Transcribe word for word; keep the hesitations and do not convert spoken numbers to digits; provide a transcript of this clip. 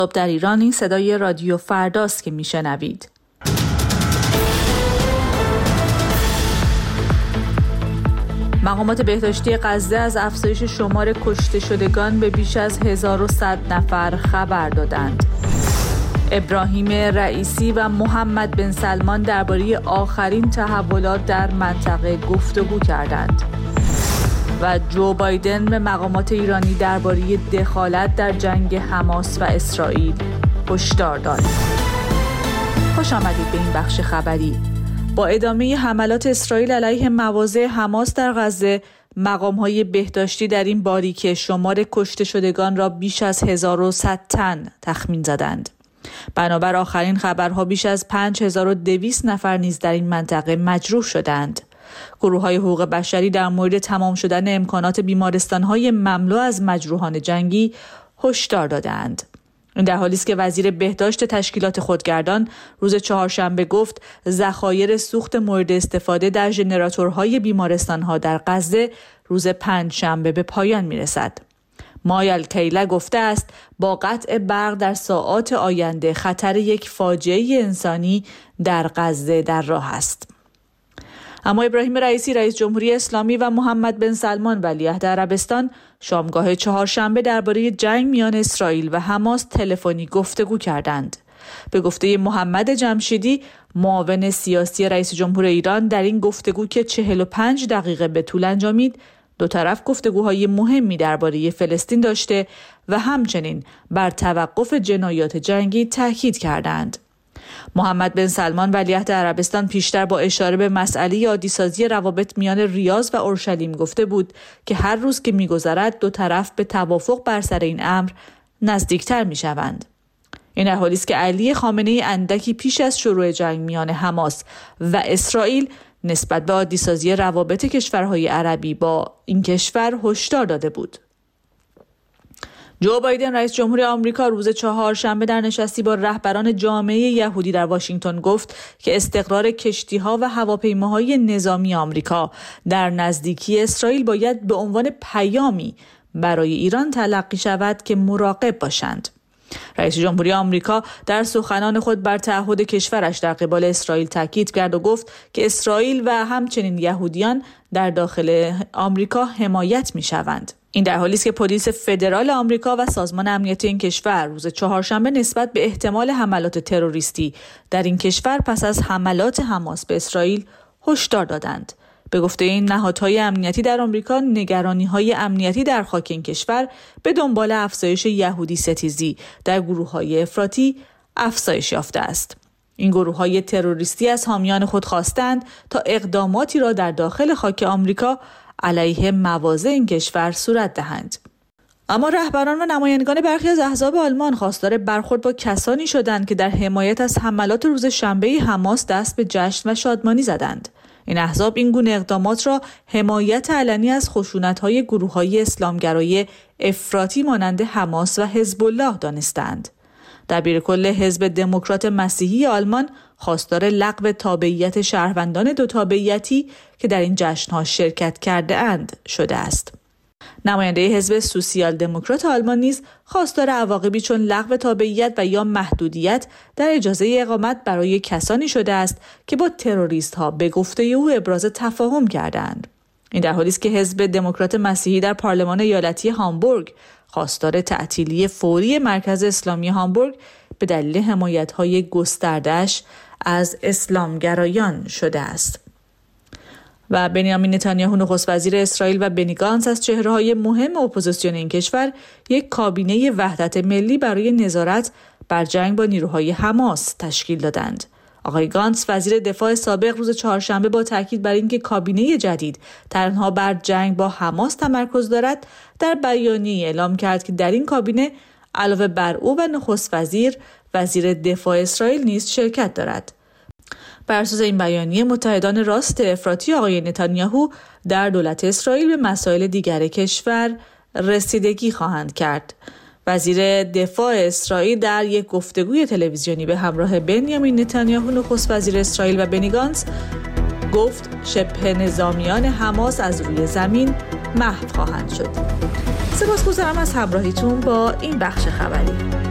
در ایران این صدای رادیو فرداست که میشنوید. مقامات بهداشتی غزه از افزایش شمار کشته شدگان به بیش از هزار و صد نفر خبر دادند. ابراهیم رئیسی و محمد بن سلمان درباره آخرین تحولات در منطقه گفتگو کردند. و جو بایدن به مقامات ایرانی درباره دخالت در جنگ حماس و اسرائیل هشدار داد. خوش آمدید به این بخش خبری. با ادامه حملات اسرائیل علیه مواضع حماس در غزه، مقام‌های بهداشتی در این باریکه شمار کشته شدگان را بیش از هزار و صد تن تخمین زدند. بنابر آخرین خبرها بیش از پنج هزار و دویست نفر نیز در این منطقه مجروح شدند. گروه‌های حقوق بشری در مورد تمام شدن امکانات بیمارستان‌های مملو از مجروحان جنگی هشدار دادند. این در حالی است که وزیر بهداشت تشکیلات خودگردان روز چهارشنبه گفت ذخایر سوخت مورد استفاده در ژنراتورهای بیمارستان‌ها در غزه روز پنجشنبه به پایان می‌رسد. مایا الکیلا گفته است با قطع برق در ساعات آینده خطر یک فاجعه انسانی در غزه در راه است. اما ابراهیم رئیسی رئیس جمهوری اسلامی و محمد بن سلمان ولیعهد عربستان شامگاه چهارشنبه درباره جنگ میان اسرائیل و حماس تلفنی گفتگو کردند. به گفته محمد جمشیدی معاون سیاسی رئیس جمهور ایران در این گفتگو که چهل و پنج دقیقه به طول انجامید، دو طرف گفتگوهای مهمی درباره فلسطین داشته و همچنین بر توقف جنایات جنگی تاکید کردند. محمد بن سلمان ولیعهد عربستان پیشتر با اشاره به مسئله عادی‌سازی روابط میان ریاض و اورشلیم گفته بود که هر روز که می‌گذرد دو طرف به توافق بر سر این امر نزدیکتر می‌شوند. این در حالی است که علی خامنه‌ای اندکی پیش از شروع جنگ میان حماس و اسرائیل نسبت به عادی‌سازی روابط کشورهای عربی با این کشور هشدار داده بود. جو بایدن رئیس جمهور آمریکا روز چهارشنبه در نشستی با رهبران جامعه یهودی در واشنگتن گفت که استقرار کشتی‌ها و هواپیماهای نظامی آمریکا در نزدیکی اسرائیل باید به عنوان پیامی برای ایران تلقی شود که مراقب باشند. رئیس جمهوری آمریکا در سخنان خود بر تعهد کشورش در قبال اسرائیل تاکید کرد و گفت که اسرائیل و همچنین یهودیان در داخل آمریکا حمایت می‌شوند. این در حالی است که پلیس فدرال آمریکا و سازمان امنیتی این کشور روز چهارشنبه نسبت به احتمال حملات تروریستی در این کشور پس از حملات حماس به اسرائیل هشدار دادند. به گفته این نهادهای امنیتی در آمریکا، نگرانی‌های امنیتی در خاک این کشور به دنبال افزایش یهودی ستیزی در گروه‌های افراطی افزایش یافته است. این گروه‌های تروریستی از حامیان خود خواستند تا اقداماتی را در داخل خاک آمریکا علیه مواضع این کشور صورت دهند. اما رهبران و نمایندگان برخی از احزاب آلمان خواستار برخورد با کسانی شدند که در حمایت از حملات روز شنبه حماس دست به جشن و شادمانی زدند. این احزاب این گونه اقدامات را حمایت علنی از خشونت‌های گروه‌های اسلامگرای افراطی مانند حماس و حزب الله دانستند. دبیر کل حزب دموکرات مسیحی آلمان خواستار لغو تابعیت شهروندان دو تابعیتی که در این جشن‌ها شرکت کرده اند شده است. نماینده حزب سوسیال دموکرات آلمان نیز خواستار عواقبی چون لغو تابعیت و یا محدودیت در اجازه اقامت برای کسانی شده است که با تروریست‌ها به گفته او ابراز تفاهم کردند. این در حالی است که حزب دموکرات مسیحی در پارلمان ایالتی هامبورگ خواستار تعطیلی فوری مرکز اسلامی هامبورگ به دلیل حمایت‌های گسترده‌اش از اسلامگرایان شده است. و بنیامین نتانیاهو نخست وزیر اسرائیل و بنی گانتس از چهره‌های مهم اپوزیسیون این کشور یک کابینه وحدت ملی برای نظارت بر جنگ با نیروهای حماس تشکیل دادند. آقای گانتس وزیر دفاع سابق روز چهارشنبه با تاکید بر اینکه کابینه جدید تنها بر جنگ با حماس تمرکز دارد در بیانیه‌ای اعلام کرد که در این کابینه علاوه بر او و نخست وزیر وزیر دفاع اسرائیل نیز شرکت دارد. بر اساس این بیانیه متحدان راست افراطی آقای نتانیاهو در دولت اسرائیل به مسائل دیگر کشور رسیدگی خواهند کرد. وزیر دفاع اسرائیل در یک گفتگوی تلویزیونی به همراه بنیامین نتانیاهو نخست وزیر اسرائیل و بنی گانتس گفت شبه نظامیان حماس از روی زمین محو خواهند شد. سپاسگزارم از همراهیتون با این بخش خبری.